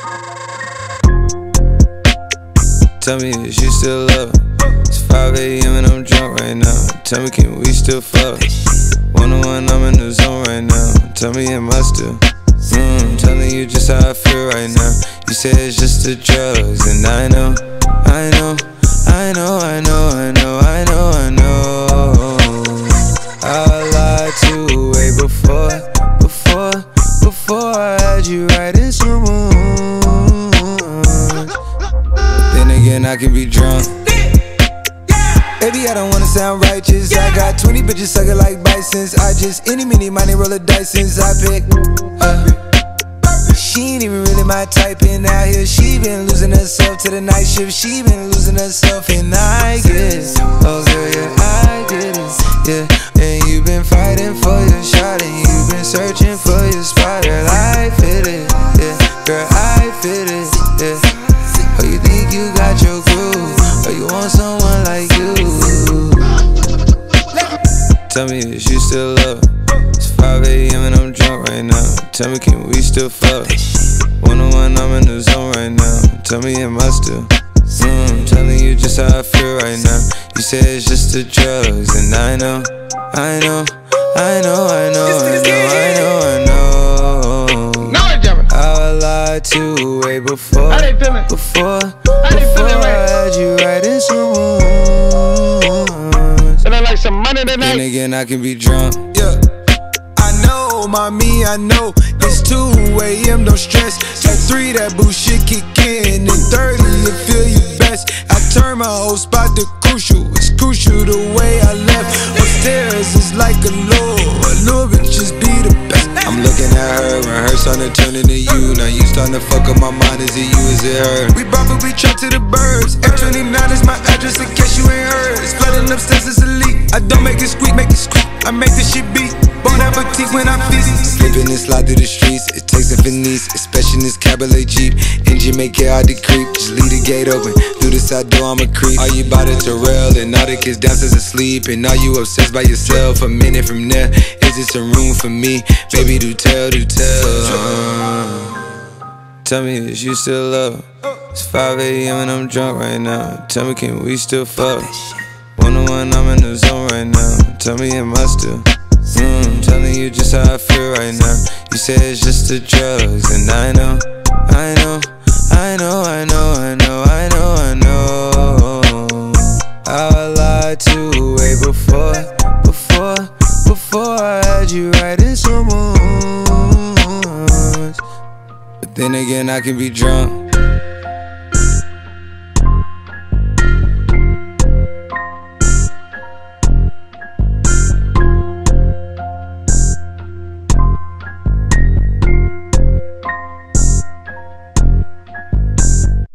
Tell me, is you still up? It's 5 a.m. and I'm drunk right now. Tell me, can we still fuck? 101, I'm in the zone right now. Tell me, am I still? Telling you just how I feel right now. You say it's just the drugs, and I know. I lied to you way before I had you right in some rooms. Then again, I can be drunk. Baby, I don't wanna sound righteous. I got 20 bitches sucking like bisons. I just any, mini, money, roll a dice since I pick She ain't even really my type, and out here she been losing herself to the night shift. She been losing herself, and I get it. Oh girl, yeah, I get it. Yeah, and you been fighting for your shot, and you been searching for your spot. Girl, I fit it. Yeah, girl, I fit it. Yeah. Oh, you think you got your groove? Or you want someone like you? Tell me, is you still up? It's 5 a.m. and I'm drunk right now. Tell me, can we still fuck? 101, I'm in the zone right now. Tell me, am I still? Telling you just how I feel right now. You say it's just the drugs, and I know. I lied to you way before I had you right in some rooms. Then again, I can be drunk. Yeah, I know, mommy, I know. It's 2 a.m., don't stress. At 3, that bullshit kick in. And 30, you feel you best. I turn my whole spot to crucial. It's crucial the way I left. Upstairs is like a little bit just be the best. I'm looking at her when her starting to turn into you. Now you starting to fuck up my mind. Is it you, is it her? We probably trapped to the birds. F29 is my address in case you ain't heard. It's flooding upstairs, it's a leak. I don't make it squeak, make it squeak. I make the shit beat. Bon appetit when I'm busy. Slipping and slide through the streets. It takes a finesse, especially in this Cabriolet Jeep. Engine make it hard to creep. Just leave the gate open. Through the side door, I'm a creep. Are you about to Terrell? And all the kids downstairs asleep. And are you obsessed by yourself? A minute from there, is this a room for me? Baby, do tell. Tell me, is you still up? It's 5 a.m. and I'm drunk right now. Tell me, can we still fuck? 101, I'm in the zone right now. Tell me, am I still? Telling you just how I feel right now. You say it's just the drugs, and I know. I lied to you way before I had you right in some rooms. But then again, I can be drunk.